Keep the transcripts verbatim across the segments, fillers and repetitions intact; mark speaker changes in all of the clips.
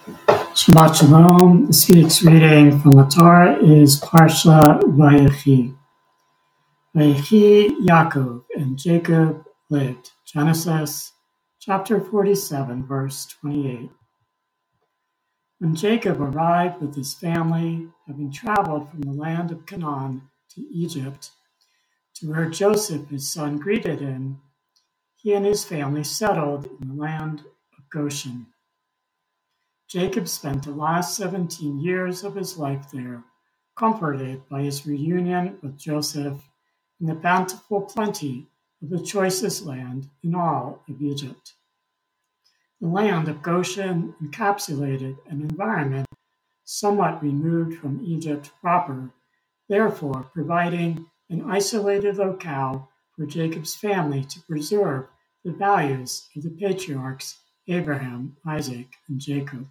Speaker 1: Shabbat Shalom. This week's reading from the Torah is Parsha Vayechi. Vayechi Yaakov and Jacob lived. Genesis chapter forty-seven, verse twenty-eight. When Jacob arrived with his family, having traveled from the land of Canaan to Egypt, to where Joseph his son greeted him, he and his family settled in the land of Goshen. Jacob spent the last seventeen years of his life there, comforted by his reunion with Joseph and the bountiful plenty of the choicest land in all of Egypt. The land of Goshen encapsulated an environment somewhat removed from Egypt proper, therefore providing an isolated locale for Jacob's family to preserve the values of the patriarchs Abraham, Isaac, and Jacob.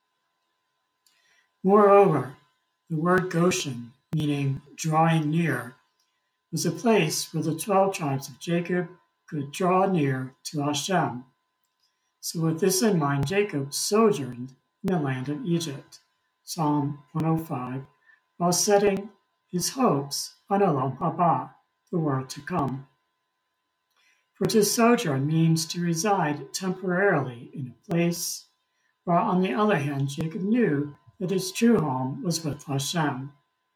Speaker 1: Moreover, the word Goshen, meaning drawing near, was a place where the twelve tribes of Jacob could draw near to Hashem. So with this in mind, Jacob sojourned in the land of Egypt, Psalm one oh five, while setting his hopes on Olam Haba, the world to come. For to sojourn means to reside temporarily in a place, while on the other hand, Jacob knew that his true home was with Hashem.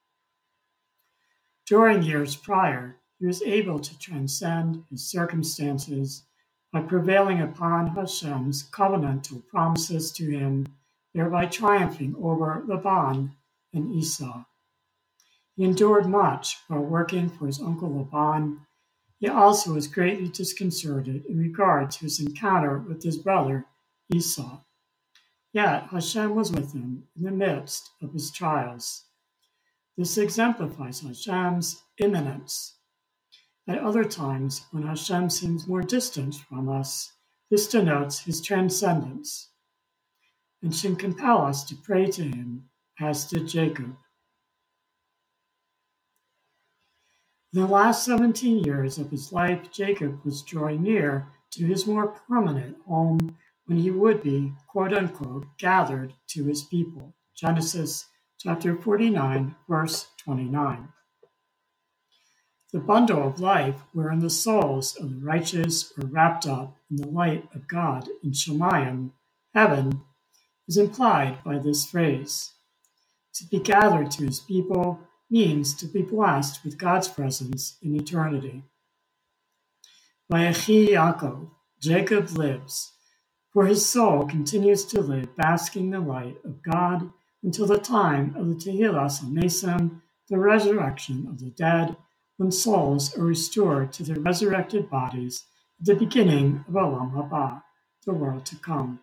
Speaker 1: During years prior, he was able to transcend his circumstances by prevailing upon Hashem's covenantal promises to him, thereby triumphing over Laban and Esau. He endured much while working for his uncle Laban. He also was greatly disconcerted in regard to his encounter with his brother Esau. Yet Hashem was with him in the midst of his trials. This exemplifies Hashem's immanence. At other times, when Hashem seems more distant from us, this denotes his transcendence and should compel us to pray to him, as did Jacob. In the last seventeen years of his life, Jacob was drawing near to his more permanent home when he would be, quote-unquote, gathered to his people. Genesis chapter forty-nine, verse twenty-nine. The bundle of life wherein the souls of the righteous are wrapped up in the light of God in Shemayim, heaven, is implied by this phrase. To be gathered to his people means to be blessed with God's presence in eternity. Vayechi Yaakov, Jacob lives, for his soul continues to live, basking the light of God until the time of the Tehillas HaMesim, the resurrection of the dead, when souls are restored to their resurrected bodies at the beginning of Olam Haba, the world to come.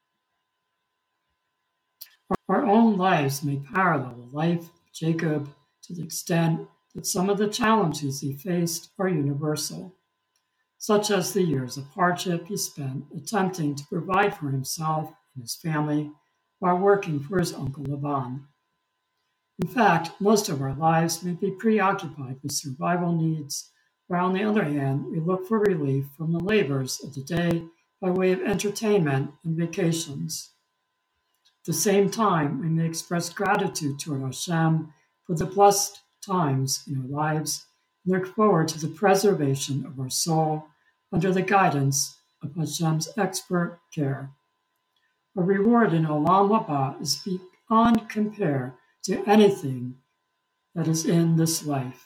Speaker 1: Our own lives may parallel the life of Jacob to the extent that some of the challenges he faced are universal, such as the years of hardship he spent attempting to provide for himself and his family while working for his uncle Laban. In fact, most of our lives may be preoccupied with survival needs, while on the other hand, we look for relief from the labors of the day by way of entertainment and vacations. At the same time, we may express gratitude toward Hashem for the blessed times in our lives and look forward to the preservation of our soul under the guidance of Hashem's expert care. Our reward in Olam Haba is beyond compare to anything that is in this life.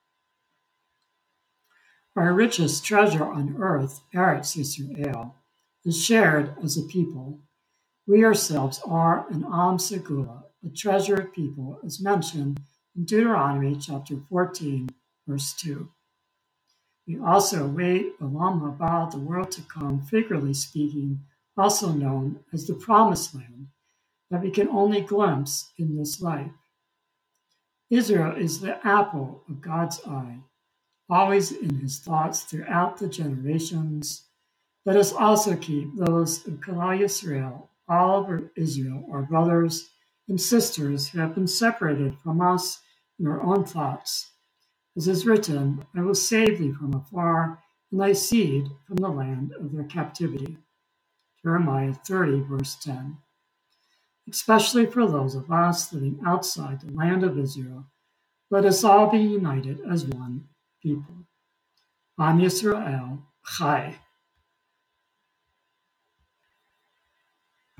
Speaker 1: Our richest treasure on earth, Eretz Yisrael, is shared as a people. We ourselves are an Am Segula, a treasured people, as mentioned in Deuteronomy chapter fourteen, verse two. We also await Olam Haba, the world to come, figuratively speaking, also known as the Promised Land, that we can only glimpse in this life. Israel is the apple of God's eye, always in his thoughts throughout the generations. Let us also keep those of Kalal Yisrael, all of Israel, our brothers and sisters who have been separated from us in our own thoughts. As is written, I will save thee from afar, and thy seed from the land of their captivity. Jeremiah thirty, verse ten. especially for those of us living outside the land of Israel. Let us all be united as one people. Am Yisrael Chai.